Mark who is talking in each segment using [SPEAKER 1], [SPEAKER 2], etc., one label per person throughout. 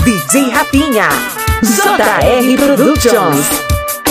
[SPEAKER 1] DJ Rafinha, JR Productions.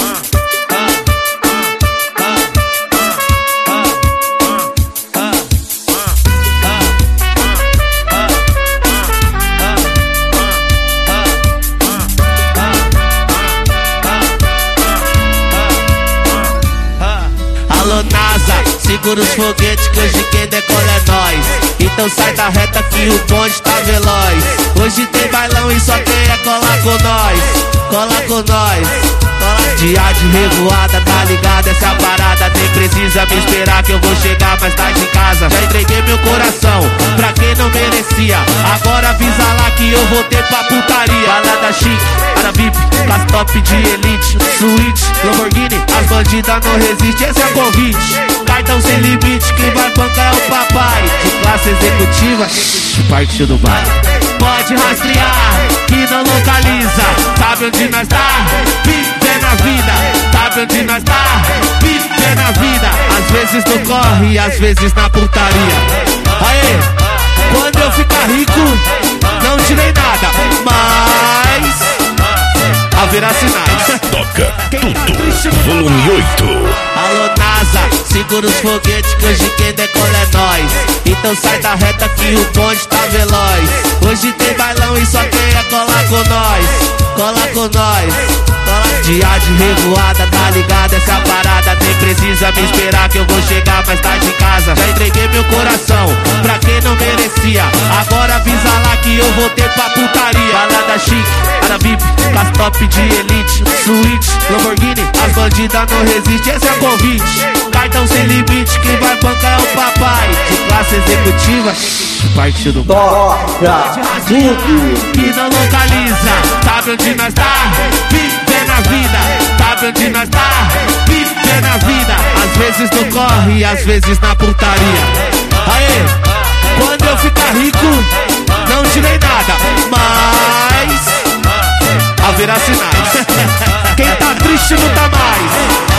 [SPEAKER 2] Alô NASA, segura os foguetes que hoje quem decola é nós. Então sai da reta que o bonde tá veloz. Hoje tem bailão e só quem é colar com nós. Cola com nós. Dia de revoada, tá ligado essa parada. Nem precisa me esperar que eu vou chegar mais tarde em casa. Já entreguei meu coração pra quem não merecia. Agora avisa lá que eu voltei pra putaria. Balada chique, cara VIP, classe top de elite, suíte, Lamborghini, as bandidas não resistem. Esse é o convite, cartão sem limite. Quem vai bancar é o papai. De classe executiva, partiu do bar. Pode rastrear, que não localiza. Sabe onde nós tá? Viver na vida. Sabe onde nós tá? Viver na vida. Às vezes no corre, às vezes na putaria. Aê, quando eu ficar rico, não tirei nada, mas haverá sinais.
[SPEAKER 3] Toca tudo, volume 8.
[SPEAKER 2] Alô NASA, segura os foguetes que hoje quem decola é nós. Então sai da reta que o bonde tá veloz. Hoje tem bailão e só quem é colar com nós. Cola com nós. Dia de revoada, tá ligado essa parada. Nem precisa me esperar que eu vou chegar mais tarde em casa. Já entreguei meu coração pra quem não merecia. Agora avisa lá que eu voltei pra putaria. Balada chique, cara VIP, classe top de elite, suíte, Lamborghini, as bandidas não resistem. Esse é o convite, cartão sem limite. Quem vai bancar é o papai. De classe executiva, partiu do bar.
[SPEAKER 4] Toca tudo,
[SPEAKER 2] que não localiza. Sabe onde nós tá? Viver na vida. Sabe onde nós tá? Viver na vida. Às vezes no corre, às vezes na putaria. Aê, quando eu ficar rico, não tirei nada, mas haverá sinais. Quem tá triste não tá mais.